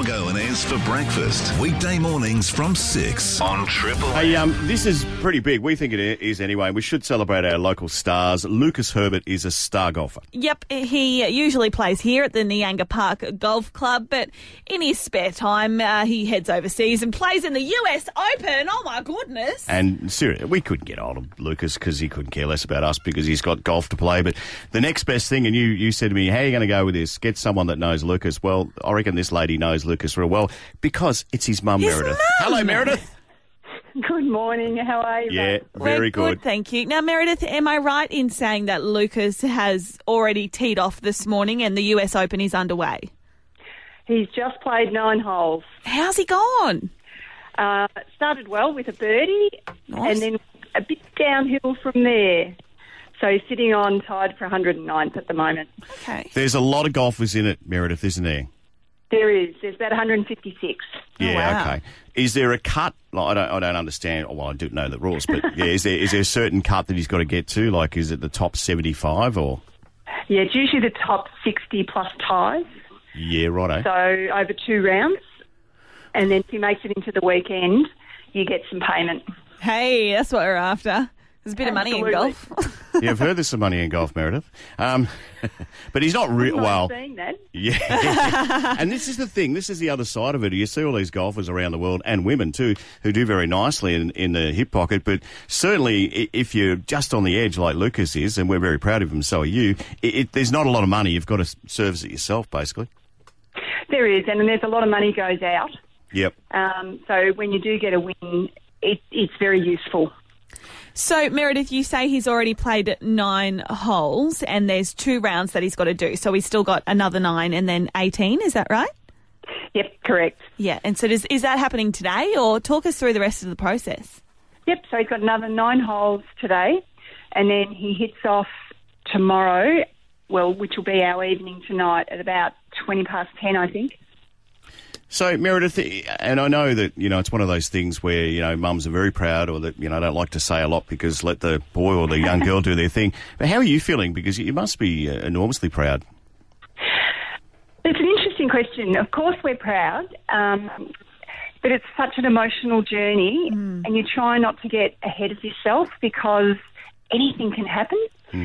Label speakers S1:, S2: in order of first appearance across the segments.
S1: Coggo and Ez for breakfast. Weekday mornings from 6 on Triple M.
S2: Hey, this is pretty big. We think it is anyway. We should celebrate our local stars. Lucas Herbert is a star golfer.
S3: Yep, he usually plays here at the Nyanga Park Golf Club, but in his spare time, he heads overseas and plays in the US Open. Oh, my goodness.
S2: And seriously, we couldn't get hold of Lucas because he couldn't care less about us because he's got golf to play. But the next best thing, and you said to me, how are you going to go with this? Get someone that knows Lucas. Well, I reckon this lady knows Lucas real well because it's his mum, Meredith.
S3: Mum.
S2: Hello, Meredith.
S4: Good morning. How are you?
S2: Yeah,
S4: mate?
S2: very
S3: We're good, thank you. Now, Meredith, am I right in saying that Lucas has already teed off this morning and the US Open is underway?
S4: He's just played 9 holes.
S3: How's he gone?
S4: Started well with a birdie,
S3: Nice.
S4: and then a bit downhill from there. So he's sitting on tied for 109th at the moment.
S3: Okay.
S2: There's a lot of golfers in it, Meredith, isn't there?
S4: There is. There's about 156.
S2: Yeah,
S3: wow.
S2: okay. Is there a cut? Like, I don't understand. Well, I do know the rules, but yeah, is there a certain cut that he's got to get to? Like, is it the top 75 or?
S4: Yeah, it's usually the top 60 plus ties.
S2: Yeah, righto.
S4: So over 2 rounds. And then if he makes it into the weekend, you get some payment.
S3: Hey, that's what we're after. There's a bit of money in
S4: Absolutely.
S3: golf.
S2: Yeah, I've heard there's some money in golf, Meredith. But he's not real.
S4: I'm
S2: Well,
S4: seeing that.
S2: yeah. And this is the thing. This is the other side of it. You see all these golfers around the world, and women too, who do very nicely in the hip pocket. But certainly, if you're just on the edge like Lucas is, and we're very proud of him, so are you, there's not a lot of money. You've got to service it yourself, basically.
S4: There is, and there's a lot of money goes out.
S2: Yep.
S4: So when you do get a win, it's very useful.
S3: So, Meredith, you say he's already played 9 holes and there's 2 rounds that he's got to do. So he's still got another 9 and then 18, is that right?
S4: Yep, correct.
S3: Yeah, and so is that happening today, or talk us through the rest of the process?
S4: Yep, so he's got another 9 holes today, and then he hits off tomorrow, which will be our evening tonight at about 20 past 10, I think.
S2: So, Meredith, and I know that, it's one of those things where, mums are very proud or that, don't like to say a lot because let the boy or the young girl do their thing. But how are you feeling? Because you must be enormously proud.
S4: It's an interesting question. Of course we're proud, but it's such an emotional journey, and you try not to get ahead of yourself because anything can happen.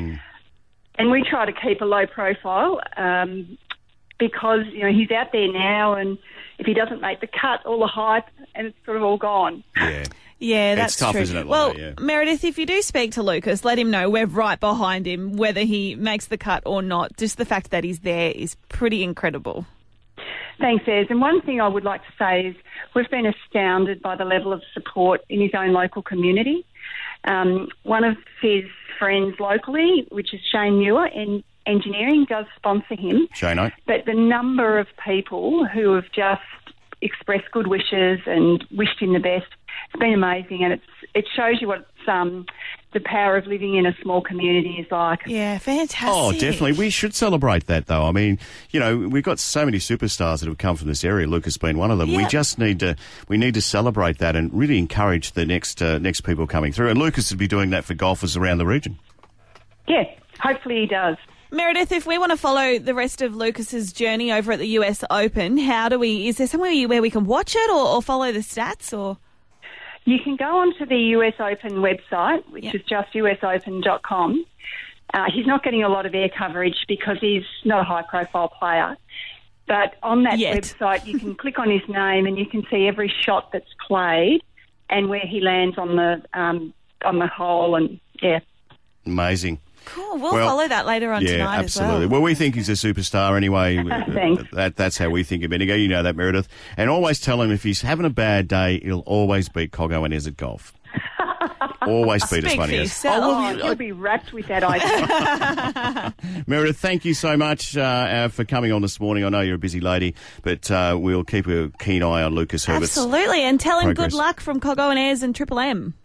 S4: And we try to keep a low profile because, he's out there now, and if he doesn't make the cut, all the hype, and it's sort of all gone.
S2: Yeah.
S3: Yeah, that's
S2: It's tough,
S3: true.
S2: isn't it,
S3: Well,
S2: Lana? Yeah.
S3: Meredith, if you do speak to Lucas, let him know we're right behind him, whether he makes the cut or not. Just the fact that he's there is pretty incredible.
S4: Thanks, Ez. And one thing I would like to say is we've been astounded by the level of support in his own local community. One of his friends locally, which is Shane Muir in engineering, does sponsor him.
S2: Shane,
S4: But the number of people who have just expressed good wishes and wished him the best, it's been amazing, and it shows you what the power of living in a small community is like.
S3: Yeah, fantastic.
S2: Oh, definitely. We should celebrate that, though. I mean, we've got so many superstars that have come from this area. Lucas being one of them.
S3: Yeah.
S2: We just need to celebrate that and really encourage the next people coming through. And Lucas would be doing that for golfers around the region.
S4: Yeah, hopefully he does.
S3: Meredith, if we want to follow the rest of Lucas's journey over at the US Open, is there somewhere where we can watch it or follow the stats or?
S4: You can go onto the US Open website, which is just usopen.com. He's not getting a lot of air coverage because he's not a high-profile player. But on that website, you can click on his name and you can see every shot that's played and where he lands on the hole. And yeah,
S2: Amazing.
S3: Cool. We'll follow that later on tonight
S2: absolutely.
S3: as well.
S2: We think he's a superstar anyway.
S4: Thanks.
S2: That's how we think of him. You know that, Meredith. And always tell him if he's having a bad day, he'll always beat Coggo and Ez at golf. Always beat us,
S3: Speak
S2: money.
S3: for yourself.
S4: you'll be wrapped with that idea.
S2: Meredith, thank you so much for coming on this morning. I know you're a busy lady, but we'll keep a keen eye on Lucas Herbert's
S3: Absolutely. And tell him
S2: progress.
S3: good luck from Coggo and Ez and Triple M.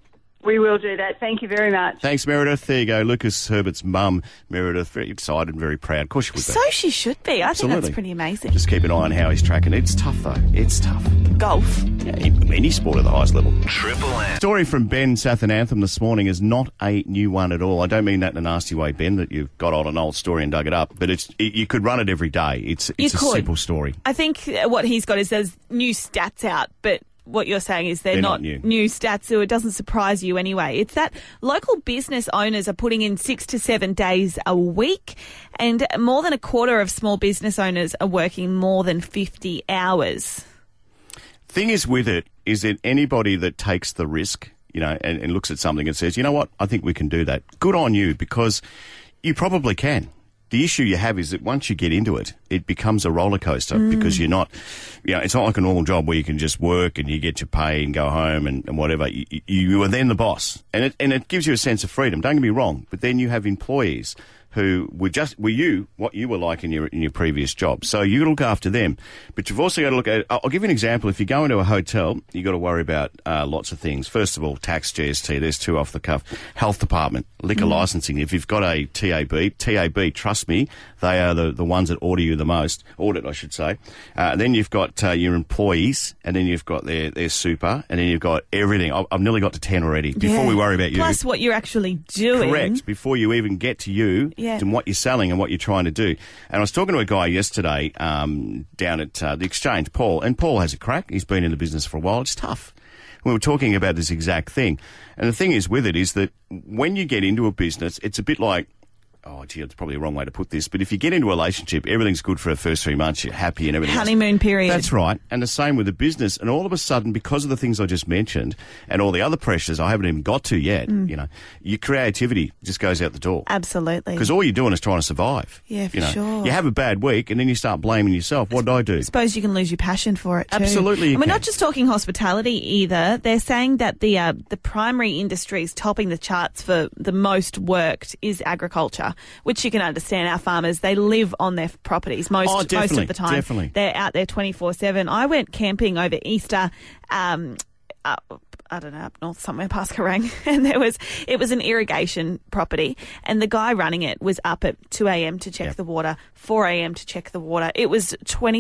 S4: We will do that. Thank you very much.
S2: Thanks, Meredith. There you go. Lucas Herbert's mum, Meredith, very excited and very proud. Of course she would be.
S3: So she should be. I
S2: Absolutely.
S3: think that's pretty amazing.
S2: Just keep an eye on how he's tracking. It's tough, though. It's tough.
S3: Golf.
S2: Yeah, any sport at the highest level.
S1: Triple M.
S2: Story from Ben Sathanantham this morning is not a new one at all. I don't mean that in a nasty way, Ben, that you've got on an old story and dug it up, but you could run it every day. It's a simple story.
S3: I think what he's got is there's new stats out, but what you're saying is they're not new stats, so it doesn't surprise you anyway. It's that local business owners are putting in 6 to 7 days a week, and more than a quarter of small business owners are working more than 50 hours.
S2: Thing is with it is that anybody that takes the risk, and looks at something and says, you know what, I think we can do that. Good on you, because you probably can. The issue you have is that once you get into it, it becomes a roller coaster because you're not, it's not like a normal job where you can just work and you get your pay and go home and whatever. You are then the boss, and it gives you a sense of freedom. Don't get me wrong, but then you have employees who were what you were like in your previous job. So you look after them, but you've also got to look at. I'll give you an example. If you go into a hotel, you got to worry about lots of things. First of all, tax, GST. There's two off the cuff. Health department, liquor licensing. If you've got a TAB, trust me, they are the ones that audit, I should say. Then you've got your employees, and then you've got their super, and then you've got everything. I've nearly got to 10 already. Before we worry about you,
S3: plus what you're actually doing.
S2: Correct. Before you even get to you.
S3: Yeah.
S2: And what you're selling and what you're trying to do. And I was talking to a guy yesterday down at the Exchange, Paul, and Paul has a crack. He's been in the business for a while. It's tough. We were talking about this exact thing. And the thing is with it is that when you get into a business, it's a bit like, it's probably the wrong way to put this, but if you get into a relationship, everything's good for the first 3 months, you're happy and everything
S3: honeymoon period.
S2: That's right. And the same with the business. And all of a sudden, because of the things I just mentioned and all the other pressures I haven't even got to yet, your creativity just goes out the door.
S3: Absolutely.
S2: Because all you're doing is trying to survive.
S3: Yeah, for sure.
S2: You have a bad week and then you start blaming yourself. What did I do?
S3: I suppose you can lose your passion for it too.
S2: Absolutely.
S3: And we're not just talking hospitality either. They're saying that the primary industries topping the charts for the most worked is agriculture, which you can understand. Our farmers, they live on their properties most of the time.
S2: Definitely.
S3: They're out there 24/7. I went camping over Easter, I don't know, up north somewhere past Kerrang, and it was an irrigation property, and the guy running it was up at 2 a.m. to check the water, 4 a.m. to check the water. It was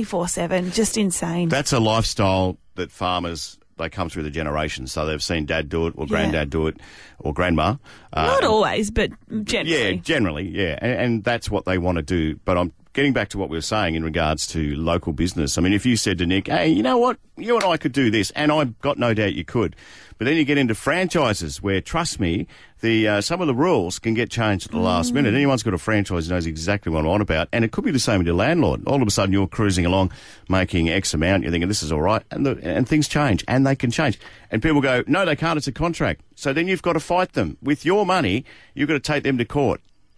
S3: 24/7, just insane.
S2: That's a lifestyle that farmers, they come through the generations. So they've seen dad do it or granddad do it or grandma.
S3: Not always, but generally.
S2: Yeah, generally, yeah. And that's what they want to do. But I'm getting back to what we were saying in regards to local business. I mean, if you said to Nick, hey, you know what, you and I could do this, and I've got no doubt you could. But then you get into franchises where, trust me, some of the rules can get changed at the last minute. Anyone's got a franchise knows exactly what I'm on about. And it could be the same with your landlord. All of a sudden you're cruising along making X amount. You're thinking this is all right. And things change. And they can change. And people go, no, they can't. It's a contract. So then you've got to fight them. With your money, you've got to take them to court.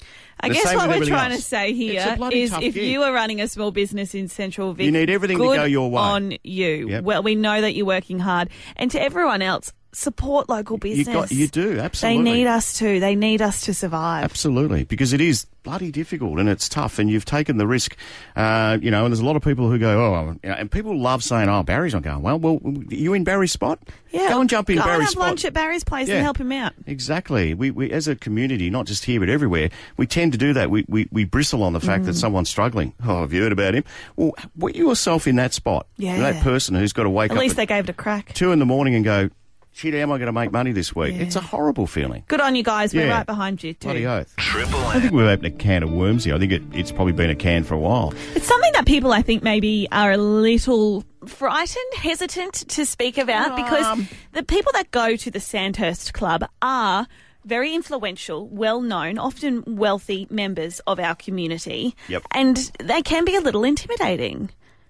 S3: I guess what we're trying to say here is if you are running a small business in Central Vic,
S2: you need everything to go your way.
S3: On you. Yep. Well, we know that you're working hard. And to everyone else, support local business.
S2: You do, absolutely.
S3: They need us to. They need us to survive.
S2: Absolutely, because it is bloody difficult and it's tough, and you've taken the risk, and there's a lot of people who go, and people love saying, Barry's not going well. Well, you in Barry's spot?
S3: Yeah.
S2: Go and jump in Barry's spot.
S3: Go and have lunch at Barry's place and help him out.
S2: Exactly. We as a community, not just here but everywhere, we tend to do that. We bristle on the fact that someone's struggling. Oh, have you heard about him? Well, put yourself in that spot.
S3: Yeah.
S2: That person who's got to wake up
S3: at least they gave it a crack.
S2: 2 a.m. and go, shit, how am I going to make money this week? Yeah. It's a horrible feeling.
S3: Good on you guys. We're right behind you too.
S2: Bloody oath.
S1: Triple M.
S2: I think we've opened a can of worms here. I think it's probably been a can for a while.
S3: It's something that people, I think, maybe are a little frightened, hesitant to speak about because the people that go to the Sandhurst Club are very influential, well-known, often wealthy members of our community.
S2: Yep.
S3: And they can be a little intimidating.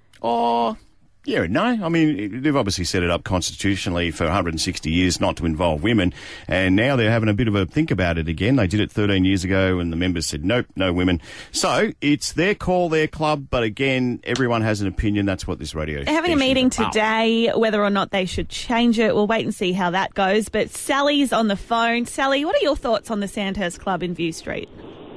S2: Yeah, no. I mean, they've obviously set it up constitutionally for 160 years not to involve women, and now they're having a bit of a think about it again. They did it 13 years ago, and the members said, nope, no women. So it's their call, their club, but again, everyone has an opinion. That's what this radio is.
S3: They're having a meeting today, whether or not they should change it. We'll wait and see how that goes. But Sally's on the phone. Sally, what are your thoughts on the Sandhurst Club in View Street?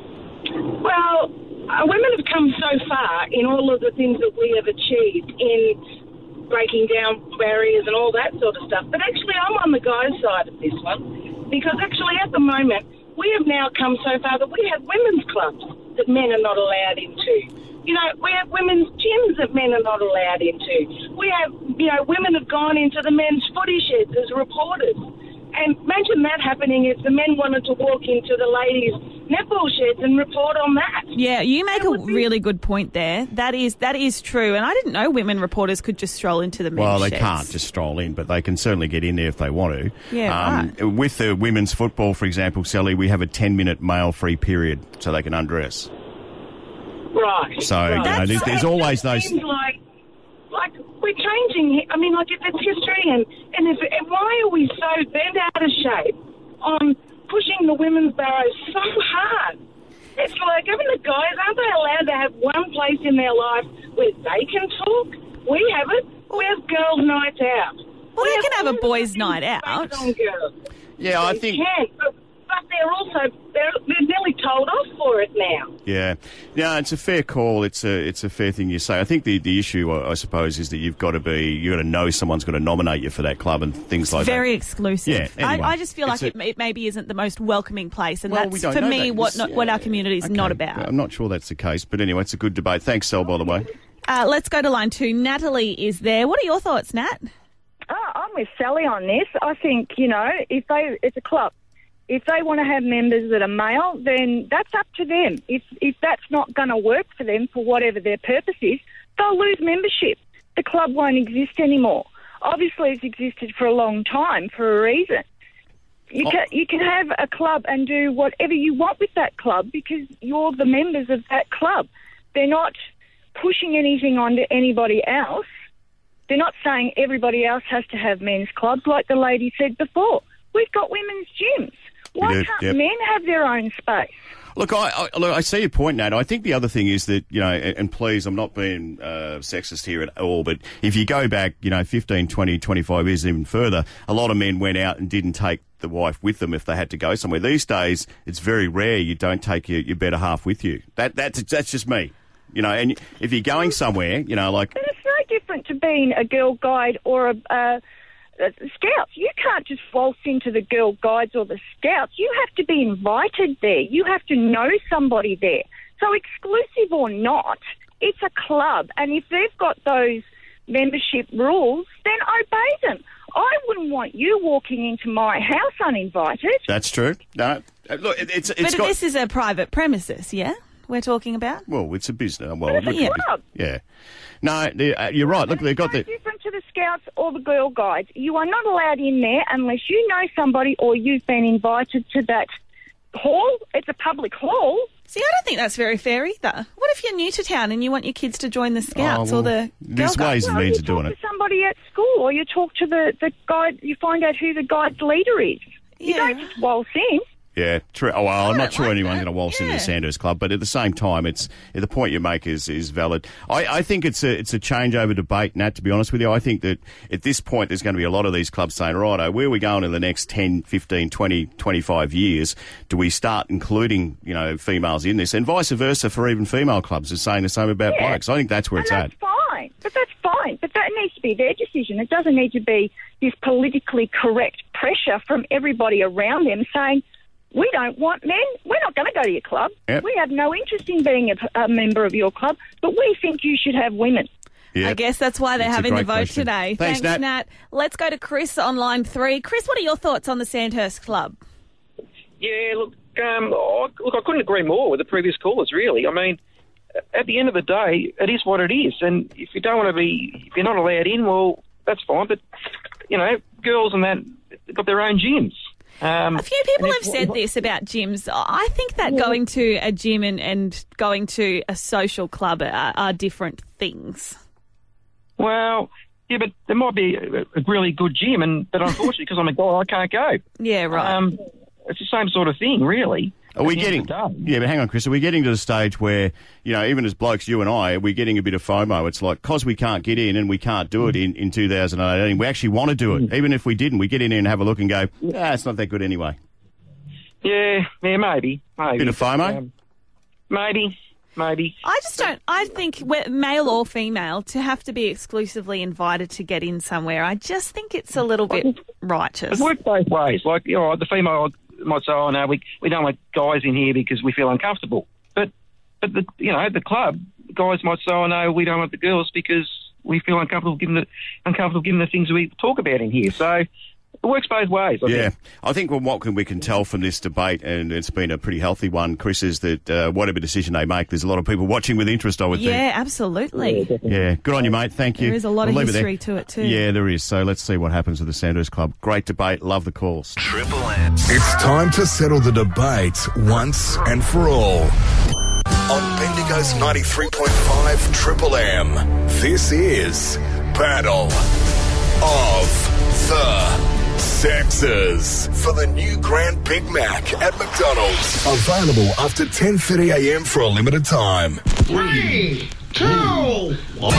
S5: Well, women have come so far in all of the things that we have achieved in breaking down barriers and all that sort of stuff. But actually, I'm on the guy's side of this one. Because actually at the moment, we have now come so far that we have women's clubs that men are not allowed into. You know, we have women's gyms that men are not allowed into. We have, women have gone into the men's footy sheds as reporters. And imagine that happening if the men wanted to walk into the ladies' netball sheds and report on that.
S3: Yeah, you make a really good point there. That is true. And I didn't know women reporters could just stroll into the men's
S2: Well, they
S3: sheds.
S2: can't just stroll in, but they can certainly get in there if they want to.
S3: Yeah, right.
S2: With the women's football, for example, Sally, we have a 10-minute male-free period so they can undress.
S5: Right.
S2: So,
S5: right.
S2: there's always those...
S5: Seems like we're changing. I mean, like, it's history, and why are we so bent out of shape on pushing the women's barrows so hard? It's like, even the guys, aren't they allowed to have one place in their life where they can talk? We have it. We have girls' nights out.
S3: Well, they can have a boys' night out.
S5: On girls.
S2: Yeah, I think...
S5: They can, but they're also they're nearly told off for it now.
S2: Yeah, it's a fair call. It's a fair thing you say. I think the issue, I suppose, is that you've got to know someone's going to nominate you for that club and things like that.
S3: Very exclusive.
S2: Yeah, anyway,
S3: I just feel like it maybe isn't the most welcoming place, and that's for me what our community is not about.
S2: I'm not sure that's the case, but anyway, it's a good debate. Thanks, Sel, by the way.
S3: Let's go to line 2. Natalie is there. What are your thoughts, Nat?
S6: I'm with Sally on this. I think it's a club. If they want to have members that are male, then that's up to them. If that's not going to work for them for whatever their purpose is, they'll lose membership. The club won't exist anymore. Obviously, it's existed for a long time for a reason. You can have a club and do whatever you want with that club because you're the members of that club. They're not pushing anything onto anybody else. They're not saying everybody else has to have men's clubs, like the lady said before. We've got women's gyms. Why can't men have their own space?
S2: Look, I see your point, Nat. I think the other thing is that, and please, I'm not being sexist here at all, but if you go back, 15, 20, 25 years, even further, a lot of men went out and didn't take the wife with them if they had to go somewhere. These days, it's very rare you don't take your better half with you. That's just me. And if you're going somewhere, like...
S6: But it's no different to being a girl guide or a Scouts. You can't just waltz into the Girl Guides or the Scouts. You have to be invited there. You have to know somebody there. So exclusive or not, it's a club. And if they've got those membership rules, then obey them. I wouldn't want you walking into my house uninvited.
S2: That's true. No, look, it's
S3: but this is a private premises, yeah? We're talking about?
S2: Well, it's a business. Well,
S6: it's a club.
S2: Yeah. No, you're right. Look, they've got the...
S6: different to the Scouts or the Girl Guides. You are not allowed in there unless you know somebody or you've been invited to that hall. It's a public hall.
S3: See, I don't think that's very fair either. What if you're new to town and you want your kids to join the Scouts or the Girl Guides?
S2: There's ways and means of doing it.
S6: You talk to somebody at school or you talk to the guide, you find out who the guide's leader is. You don't just waltz in.
S2: Yeah, true. Oh, well, I'm not sure anyone's going to waltz into the Sandhurst Club, but at the same time, the point you make is valid. I think it's a changeover debate, Nat, to be honest with you. I think that at this point, there's going to be a lot of these clubs saying, righto, where are we going in the next 10, 15, 20, 25 years? Do we start including, females in this? And vice versa for even female clubs is saying the same about blokes. I think that's where it's at.
S6: That's fine. But that needs to be their decision. It doesn't need to be this politically correct pressure from everybody around them saying, we don't want men. We're not going to go to your club. Yep. We have no interest in being a member of your club, but we think you should have women.
S3: Yep. I guess that's why they're having the vote today.
S2: Thanks,
S3: Nat. Let's go to Chris on line 3. Chris, what are your thoughts on the Sandhurst Club?
S7: Yeah, look, I couldn't agree more with the previous callers, really. I mean, at the end of the day, it is what it is. And if you don't want to if you're not allowed in, well, that's fine. But, girls and that got their own gyms.
S3: A few people have said this about gyms. I think that going to a gym and going to a social club are different things.
S7: Well, yeah, but there might be a really good gym, but unfortunately, because I'm a guy, I can't go.
S3: Yeah, right.
S7: It's the same sort of thing, really.
S2: Are we getting... Yeah, but hang on, Chris. Are we getting to the stage where, even as blokes, you and I, we're getting a bit of FOMO? It's like, because we can't get in and we can't do it in 2018, we actually want to do it. Even if we didn't, we get in there and have a look and go, it's not that good anyway.
S7: Yeah, maybe.
S2: Bit of FOMO?
S7: Maybe.
S3: I just don't... I think, male or female, to have to be exclusively invited to get in somewhere, I just think it's a little bit Righteous.
S7: It works both ways. Like, the female might say, "Oh no, we don't want guys in here because we feel uncomfortable." But the club guys might say, "Oh no, we don't want the girls because we feel uncomfortable given the things we talk about in here." So it works both ways. I think.
S2: I think what we can tell from this debate, and it's been a pretty healthy one, Chris, is that whatever decision they make, there's a lot of people watching with interest, I would think.
S3: Yeah, absolutely.
S2: Yeah, good on you, mate. Thank you.
S3: There is a lot of history to it too.
S2: Yeah, there is. So let's see what happens with the Sandhurst Club. Great debate. Love the calls.
S1: Triple M. It's time to settle the debate once and for all. On Bendigo's 93.5 Triple M, this is Battle of the Sexes for the new Grand Big Mac at McDonald's. Available after 10:30 a.m. for a limited time.
S8: 3, 2, 1.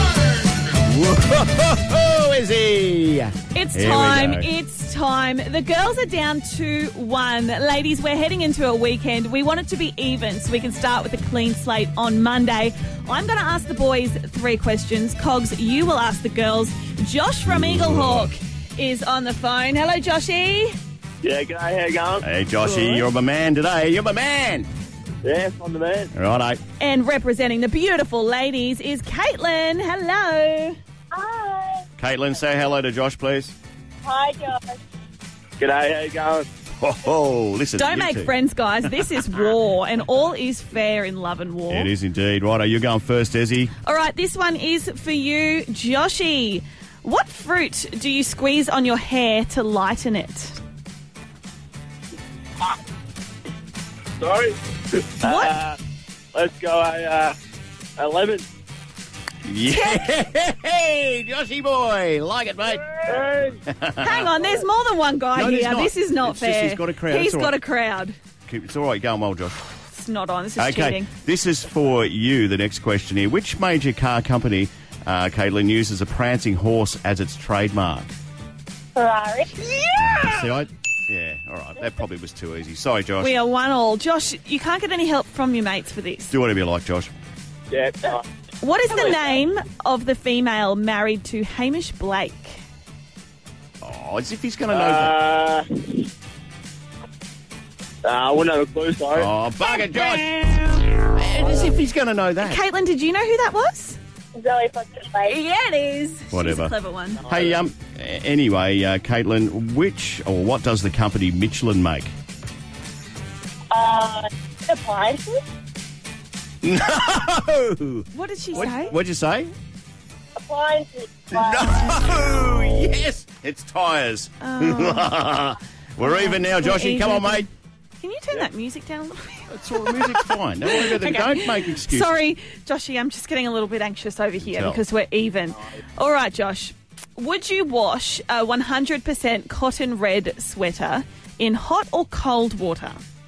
S2: Whoa, Izzy!
S3: It's
S2: Here
S3: time.
S2: we go.
S3: It's time. The girls are down 2-1. Ladies, we're heading into a weekend. We want it to be even so we can start with a clean slate on Monday. I'm going to ask the boys 3 questions. Cogs, you will ask the girls. Josh from Eaglehawk is on the phone. Hello, Joshy.
S9: Yeah, g'day, how you going?
S2: Hey, Joshy, you're my man today. You're my man.
S9: Yes, I'm the man.
S2: Righto.
S3: And representing the beautiful ladies is Caitlin. Hello.
S10: Hi.
S2: Caitlin, say hello to Josh, please.
S10: Hi, Josh.
S9: G'day, how you going?
S2: Oh, listen.
S3: Don't
S2: you
S3: make
S2: two.
S3: friends, guys. This is war, and all is fair in love and war.
S2: It is indeed. Righto, you're going first, Ezzy.
S3: All right, this one is for you, Joshy. What fruit do you squeeze on your hair to lighten it?
S9: Sorry?
S3: What?
S9: Let's go a lemon.
S2: Yeah, hey, Joshy boy. Like it, mate.
S3: Hang on, there's more than one guy
S2: No, there's
S3: here.
S2: not.
S3: This is not
S2: It's just
S3: fair.
S2: he's got a crowd.
S3: He's
S2: It's all
S3: got
S2: right.
S3: a crowd.
S2: It's all right. You're going well, Josh.
S3: It's not on. This is
S2: Okay,
S3: cheating.
S2: this is for you, the next question here. Which major car company, Caitlin, uses a prancing horse as its trademark?
S10: Ferrari.
S3: Yeah!
S2: Yeah, all right. That probably was too easy. Sorry, Josh.
S3: We are 1-1. Josh, you can't get any help from your mates for this.
S2: Do whatever you like, Josh.
S9: Yeah,
S3: What is the name of the female married to Hamish Blake?
S2: Oh, as if he's going to know that.
S9: I wouldn't have a clue, sorry.
S2: Oh, bugger, Josh. As if he's going to know that.
S3: Caitlin, did you know who that was?
S10: Zoe Foster Blake.
S3: Yeah, it is.
S2: Whatever.
S3: She's a clever one.
S2: Hey, anyway, Caitlin, what does the company Michelin make?
S10: Appliances.
S2: No!
S3: What did she say?
S2: What'd you say?
S10: Appliances.
S2: No! Yes! It's tyres.
S3: Oh.
S2: We're even now, Joshy. Come on, mate.
S3: Can you turn that music down a little bit?
S2: It's all, the music's fine. Don't worry about it.
S3: Okay.
S2: Don't make excuses.
S3: Sorry, Joshy, I'm just getting a little bit anxious over here
S2: Tell.
S3: because we're even. All right, Josh. Would you wash a 100% cotton red sweater in hot or cold water?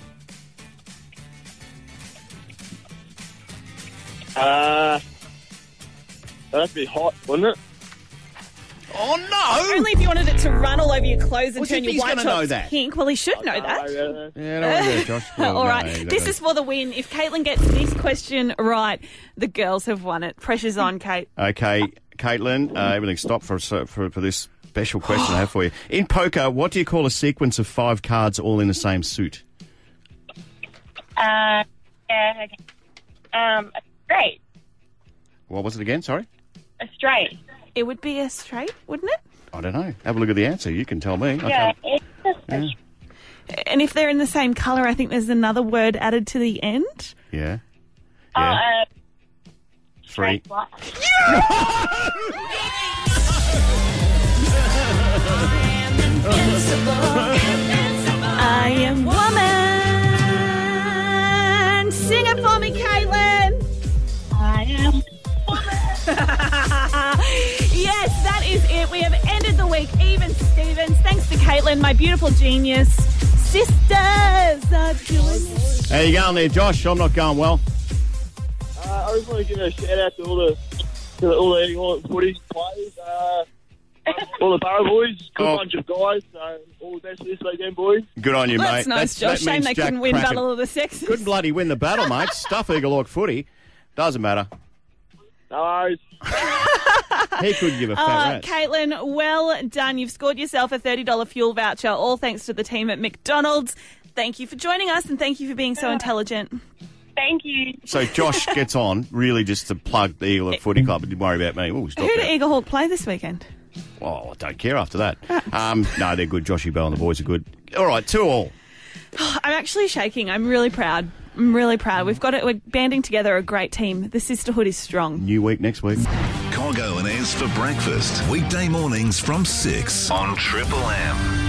S9: That'd be hot, wouldn't it?
S2: Oh, no!
S3: Only if you wanted it to run all over your clothes and
S2: Well,
S3: turn
S2: if
S3: your
S2: he's
S3: white
S2: gonna know
S3: tops
S2: that.
S3: pink. Well, he should know that.
S2: Yeah, don't worry about it, Josh.
S3: All right,
S2: No,
S3: this is for the win. If Caitlin gets this question right, the girls have won it. Pressure's on, Kate.
S2: Okay, Caitlin, everything stopped for this special question I have for you. In poker, what do you call a sequence of 5 cards all in the same suit?
S10: Yeah, okay. A straight.
S2: What was it again? Sorry?
S10: A straight.
S3: It would be a straight, wouldn't it?
S2: I don't know. Have a look at the answer. You can tell me.
S10: Yeah,
S2: Okay.
S10: it's just a
S3: And if they're in the same colour, I think there's another word added to the end.
S2: Yeah.
S10: Oh,
S2: Yeah. 3.
S10: straight black.
S3: I am woman. Sing it for me, Caitlin.
S10: I am.
S3: Yes, that is it. We have ended the week even Stevens. Thanks to Caitlin, my beautiful genius. Sisters are doing it.
S2: How you going there, Josh? I'm not going well.
S9: I just want to give a shout out to all the footy players, all the Barra boys. Good
S2: Oh.
S9: bunch of guys. So all the best this weekend, boys.
S2: Good on you,
S3: That's
S2: mate.
S3: nice, Josh.
S2: that
S3: Shame
S2: means
S3: they
S2: Jack
S3: couldn't win
S2: Cracken.
S3: Battle of the Sexes.
S2: Couldn't bloody win the battle, mate. Stuff Eagle Hawk footy. Doesn't matter.
S9: No worries.
S2: He couldn't give a fat rat.
S3: Caitlin, well done. You've scored yourself a $30 fuel voucher, all thanks to the team at McDonald's. Thank you for joining us and thank you for being so intelligent.
S10: Thank you.
S2: So Josh gets on, really just to plug the Eagle Footy Club, but didn't worry about me. Ooh, stop
S3: Who
S2: that.
S3: do Eagle Hawk play this weekend?
S2: Oh, I don't care after that. No, they're good. Joshy Bell and the boys are good. All right, 2-2.
S3: I'm actually shaking. I'm really proud. I'm really proud. We've got it. We're banding together a great team. The sisterhood is strong.
S2: New week next week.
S1: Coggo and Ez for breakfast. Weekday mornings from 6 on Triple M.